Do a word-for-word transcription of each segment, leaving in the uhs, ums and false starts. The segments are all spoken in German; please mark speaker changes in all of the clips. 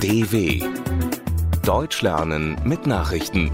Speaker 1: D W Deutsch lernen mit Nachrichten.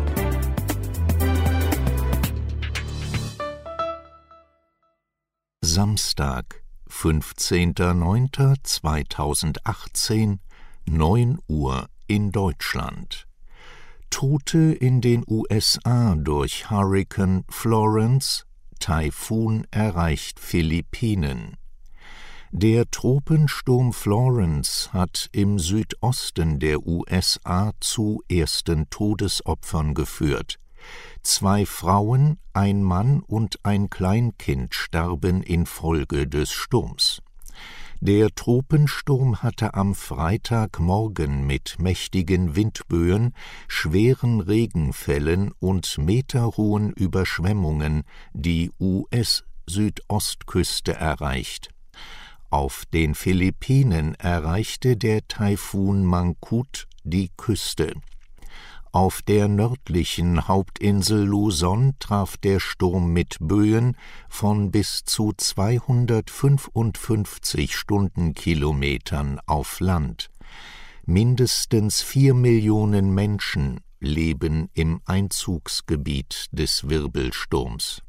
Speaker 2: Samstag, fünfzehnter neunter zweitausendachtzehn, neun Uhr in Deutschland. Tote in den U S A durch Hurrikan Florence, Taifun erreicht Philippinen. Der Tropensturm Florence hat im Südosten der U S A zu ersten Todesopfern geführt. Zwei Frauen, ein Mann und ein Kleinkind starben infolge des Sturms. Der Tropensturm hatte am Freitagmorgen mit mächtigen Windböen, schweren Regenfällen und meterhohen Überschwemmungen die U S-Südostküste erreicht. Auf den Philippinen erreichte der Taifun Mangkhut die Küste. Auf der nördlichen Hauptinsel Luzon traf der Sturm mit Böen von bis zu zweihundertfünfundfünfzig Stundenkilometern auf Land. Mindestens vier Millionen Menschen leben im Einzugsgebiet des Wirbelsturms.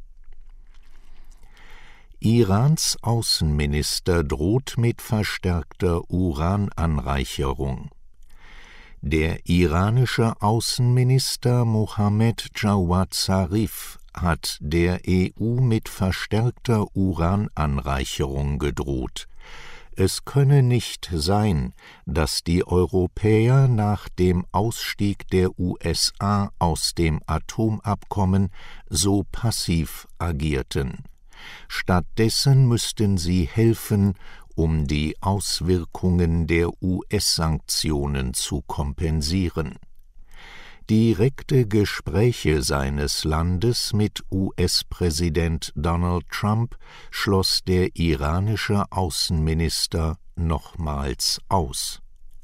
Speaker 2: Irans Außenminister droht mit verstärkter Urananreicherung. Der iranische Außenminister Mohammad Jawad Zarif hat der E U mit verstärkter Urananreicherung gedroht. Es könne nicht sein, dass die Europäer nach dem Ausstieg der U S A aus dem Atomabkommen so passiv agierten. Stattdessen müssten sie helfen, um die Auswirkungen der U S-Sanktionen zu kompensieren. Direkte Gespräche seines Landes mit U S-Präsident Donald Trump schloss der iranische Außenminister nochmals aus.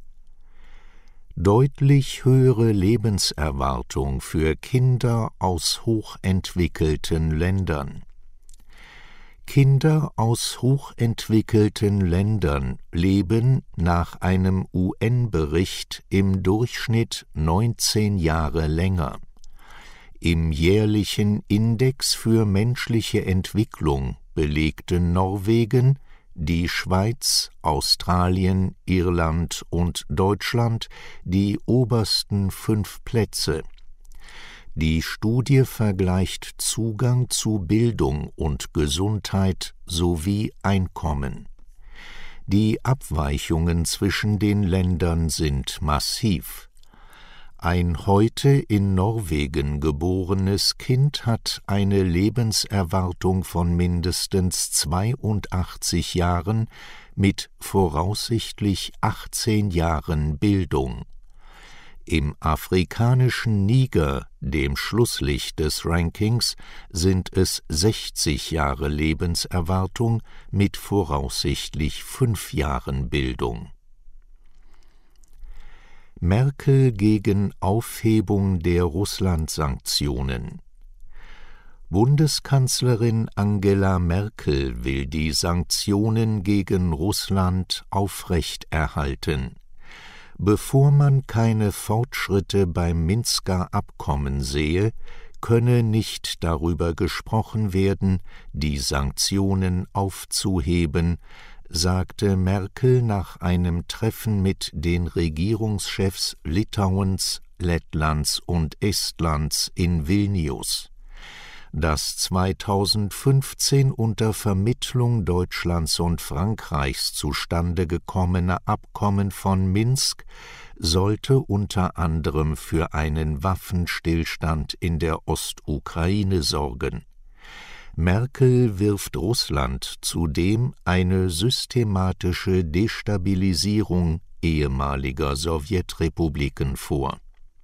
Speaker 2: Deutlich höhere Lebenserwartung für Kinder aus hochentwickelten Ländern. Kinder aus hochentwickelten Ländern leben nach einem U N-Bericht im Durchschnitt neunzehn Jahre länger. Im jährlichen Index für menschliche Entwicklung belegten Norwegen, die Schweiz, Australien, Irland und Deutschland die obersten fünf Plätze. Die Studie vergleicht Zugang zu Bildung und Gesundheit sowie Einkommen. Die Abweichungen zwischen den Ländern sind massiv. Ein heute in Norwegen geborenes Kind hat eine Lebenserwartung von mindestens zweiundachtzig Jahren mit voraussichtlich achtzehn Jahren Bildung. Im afrikanischen Niger, dem Schlusslicht des Rankings, sind es sechzig Jahre Lebenserwartung mit voraussichtlich fünf Jahren Bildung. Merkel gegen Aufhebung der Russland-Sanktionen. Bundeskanzlerin Angela Merkel will die Sanktionen gegen Russland aufrechterhalten. Bevor man keine Fortschritte beim Minsker Abkommen sehe, könne nicht darüber gesprochen werden, die Sanktionen aufzuheben, sagte Merkel nach einem Treffen mit den Regierungschefs Litauens, Lettlands und Estlands in Vilnius. Das zweitausendfünfzehn unter Vermittlung Deutschlands und Frankreichs zustande gekommene Abkommen von Minsk sollte unter anderem für einen Waffenstillstand in der Ostukraine sorgen. Merkel wirft Russland zudem eine systematische Destabilisierung ehemaliger Sowjetrepubliken vor.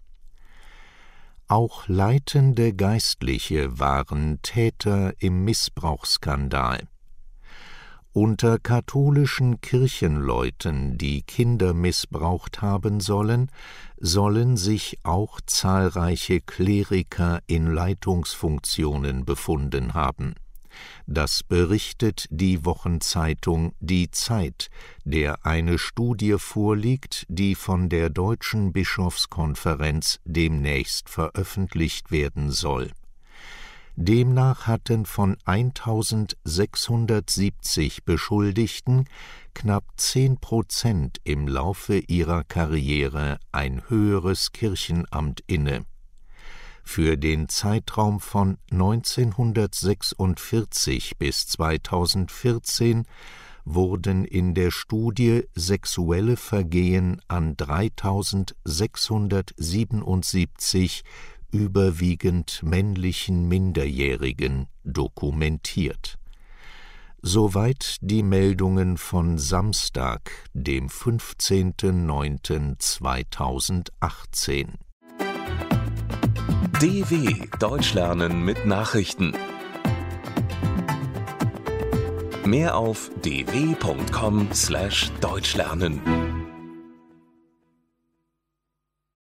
Speaker 2: Auch leitende Geistliche waren Täter im Missbrauchsskandal. Unter katholischen Kirchenleuten, die Kinder missbraucht haben sollen, sollen sich auch zahlreiche Kleriker in Leitungsfunktionen befunden haben. Das berichtet die Wochenzeitung Die Zeit, der eine Studie vorliegt, die von der Deutschen Bischofskonferenz demnächst veröffentlicht werden soll. Demnach hatten von eintausendsechshundertsiebzig Beschuldigten knapp zehn Prozent im Laufe ihrer Karriere ein höheres Kirchenamt inne. Für den Zeitraum von neunzehnhundertsechsundvierzig bis zweitausendvierzehn wurden in der Studie sexuelle Vergehen an dreitausendsechshundertsiebenundsiebzig überwiegend männlichen Minderjährigen dokumentiert. Soweit die Meldungen von Samstag, dem fünfzehnten neunten zweitausendachtzehn.
Speaker 1: D W Deutsch lernen mit Nachrichten. Mehr auf d w punkt com slash deutsch lernen.